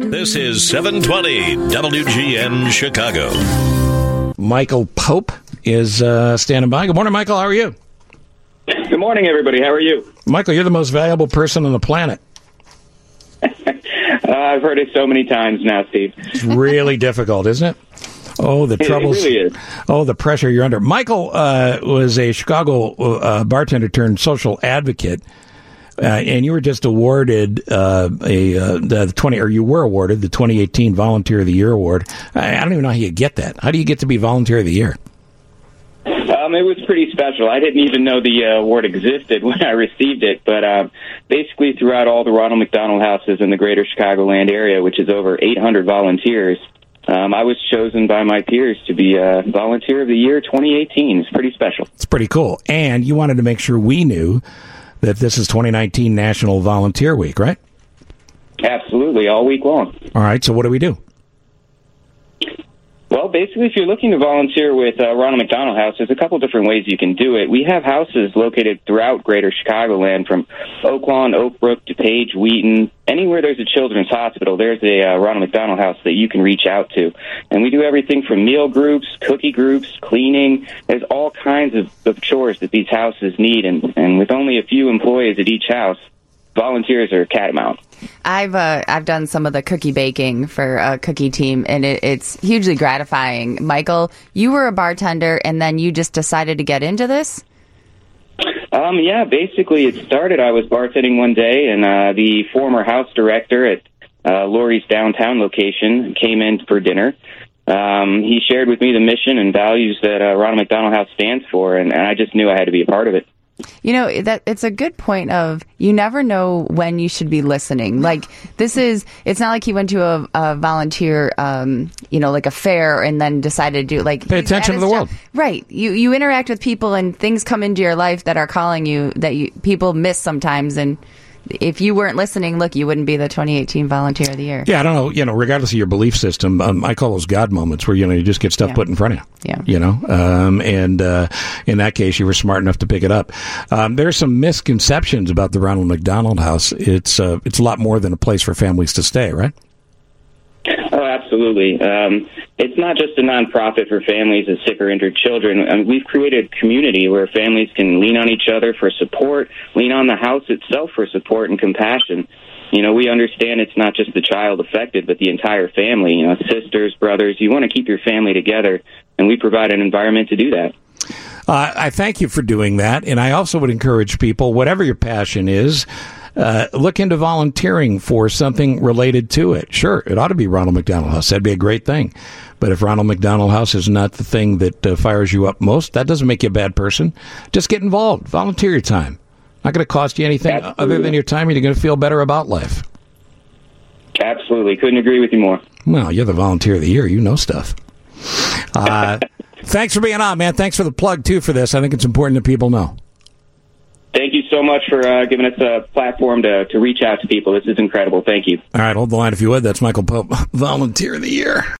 This is 720 WGN Chicago. Michael Pope is standing by. Good morning, Michael. How are you? Good morning, everybody. How are you? Michael, you're the most valuable person on the planet. I've heard it so many times now, Steve. It's really difficult, isn't it? Oh, the troubles. It really is. Oh, the pressure you're under. Michael was a Chicago bartender turned social advocate. And you were just awarded the 2018 Volunteer of the Year award. I don't even know how you get that. How do you get to be Volunteer of the Year? It was pretty special. I didn't even know the award existed when I received it. But basically, throughout all the Ronald McDonald houses in the greater Chicagoland area, which is over 800 volunteers, I was chosen by my peers to be Volunteer of the Year 2018. It's pretty special. It's pretty cool. And you wanted to make sure we knew that this is 2019 National Volunteer Week, right? Absolutely, all week long. All right, so what do we do? Well, basically, if you're looking to volunteer with Ronald McDonald House, there's a couple different ways you can do it. We have houses located throughout greater Chicagoland, from Oaklawn, Oakbrook, DuPage, Wheaton. Anywhere there's a children's hospital, there's a Ronald McDonald House that you can reach out to. And we do everything from meal groups, cookie groups, cleaning. There's all kinds of chores that these houses need. And with only a few employees at each house, volunteers are catamount. I've done some of the cookie baking for a cookie team, and it's hugely gratifying. Michael, you were a bartender, and then you just decided to get into this? Yeah, basically it started, I was bartending one day, and the former house director at Lori's downtown location came in for dinner. He shared with me the mission and values that Ronald McDonald House stands for, and I just knew I had to be a part of it. You know, that it's a good point of you never know when you should be listening. Like, it's not like he went to a volunteer, like a fair and then decided to do, like, pay attention to the world. Right. You interact with people and things come into your life that are calling you that people miss sometimes. And if you weren't listening, look, you wouldn't be the 2018 Volunteer of the Year. Yeah, I don't know. Regardless of your belief system, I call those God moments where, you just get stuff put in front of you. Yeah. And in that case, you were smart enough to pick it up. There's some misconceptions about the Ronald McDonald House. It's a lot more than a place for families to stay, right? Oh, absolutely. It's not just a nonprofit for families of sick or injured children. We've created a community where families can lean on each other for support, lean on the house itself for support and compassion. We understand it's not just the child affected, but the entire family, sisters, brothers. You want to keep your family together, and we provide an environment to do that. I thank you for doing that, and I also would encourage people, whatever your passion is, look into volunteering for something related to it. Sure, it ought to be Ronald McDonald House. That'd be a great thing. But if Ronald McDonald House is not the thing that fires you up most, that doesn't make you a bad person. Just get involved. Volunteer your time. Not going to cost you anything other than your time, and you're going to feel better about life. Absolutely. Couldn't agree with you more. Well, you're the Volunteer of the Year. You know stuff. Thanks for being on, man. Thanks for the plug, too, for this. I think it's important that people know. Thank you so much for giving us a platform to reach out to people. This is incredible. Thank you. All right, hold the line if you would. That's Michael Pope, Volunteer of the Year.